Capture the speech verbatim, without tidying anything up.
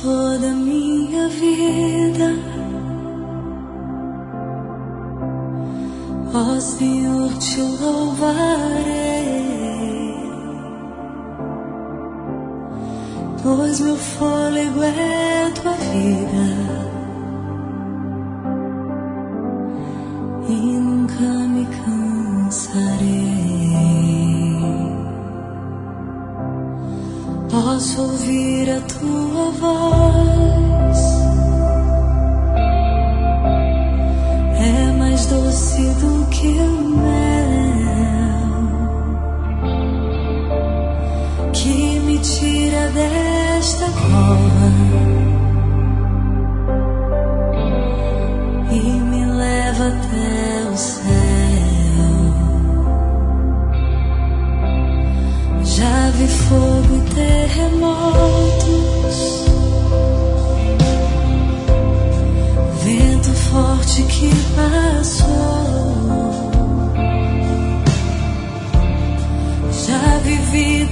toda a minha vida. Ó Senhor, te louvarei, pois meu fôlego é tua vida e nunca me cansarei. Posso ouvir a tua voz, é mais doce do que o mel, que me tira desta cova e me leva até o céu. Já vi fogo e terremotos, vento forte que passou. Já vivi